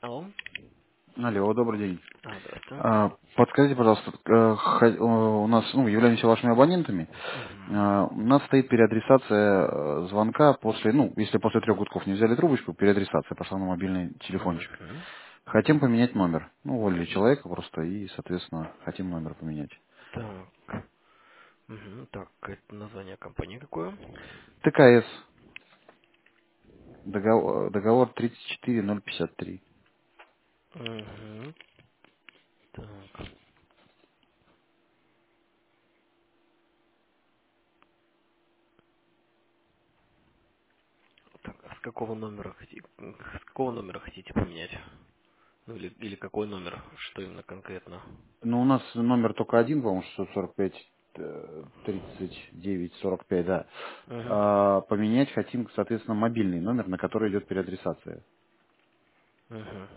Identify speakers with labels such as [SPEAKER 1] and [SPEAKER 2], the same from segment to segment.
[SPEAKER 1] Алло.
[SPEAKER 2] Алло, добрый день.
[SPEAKER 1] Здравствуйте.
[SPEAKER 2] Подскажите, пожалуйста, у нас, являемся вашими абонентами.
[SPEAKER 1] Угу.
[SPEAKER 2] У нас стоит переадресация звонка после, если после 3 гудков не взяли трубочку, переадресация пошла на мобильный телефончик.
[SPEAKER 1] Угу.
[SPEAKER 2] Хотим поменять номер. Уволили человека просто и, соответственно, хотим номер поменять.
[SPEAKER 1] Так. Угу. Так, это название компании какое?
[SPEAKER 2] ТКС. Договор 34053.
[SPEAKER 1] Угу. Так. Так, а с какого номера хотите поменять? Ну или какой номер? Что именно конкретно?
[SPEAKER 2] У нас номер только один, по-моему, 645 39 45, да.
[SPEAKER 1] Угу.
[SPEAKER 2] Поменять хотим, соответственно, мобильный номер, на который идет переадресация.
[SPEAKER 1] Угу.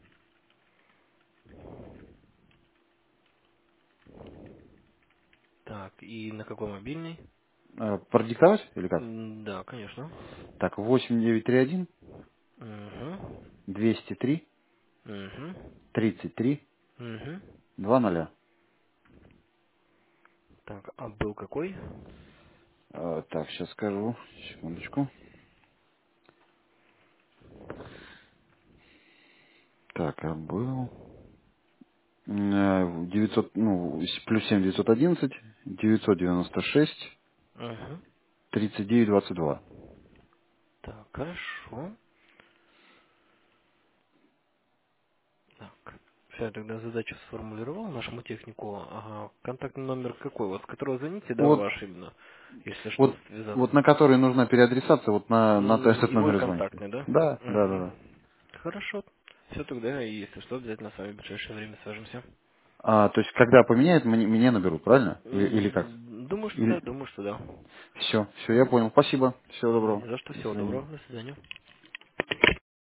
[SPEAKER 1] Так, и на какой мобильный?
[SPEAKER 2] Продиктовать или как?
[SPEAKER 1] Да, конечно.
[SPEAKER 2] Так, 8931
[SPEAKER 1] Угу.
[SPEAKER 2] 203
[SPEAKER 1] Угу.
[SPEAKER 2] 33
[SPEAKER 1] Угу.
[SPEAKER 2] 20.
[SPEAKER 1] Так, а был какой?
[SPEAKER 2] Так, сейчас скажу. Секундочку. Так, был 900, плюс 7 911 996
[SPEAKER 1] Угу.
[SPEAKER 2] 39 22.
[SPEAKER 1] Так, хорошо. Так, все, я тогда задачу сформулировал нашему технику. Ага, контактный номер какой? Вот с которого звоните, да,
[SPEAKER 2] Вот,
[SPEAKER 1] ваш именно, если что,
[SPEAKER 2] вот, вот
[SPEAKER 1] связаться.
[SPEAKER 2] на который нужна переадресация, вот на этот
[SPEAKER 1] Его и
[SPEAKER 2] номер и звоните.
[SPEAKER 1] контактный, да?
[SPEAKER 2] Да, да, да,
[SPEAKER 1] Угу.
[SPEAKER 2] да.
[SPEAKER 1] Хорошо. Все, тогда, если что, обязательно с вами в ближайшее время свяжемся.
[SPEAKER 2] То есть, когда поменяют, меня наберут, правильно? Или как?
[SPEAKER 1] Думаю, что да,
[SPEAKER 2] Или...
[SPEAKER 1] думаю, что да.
[SPEAKER 2] Все, я понял. Спасибо. Всего доброго.
[SPEAKER 1] Не за что,
[SPEAKER 2] До
[SPEAKER 1] всего
[SPEAKER 2] свидания.
[SPEAKER 1] доброго, до свидания.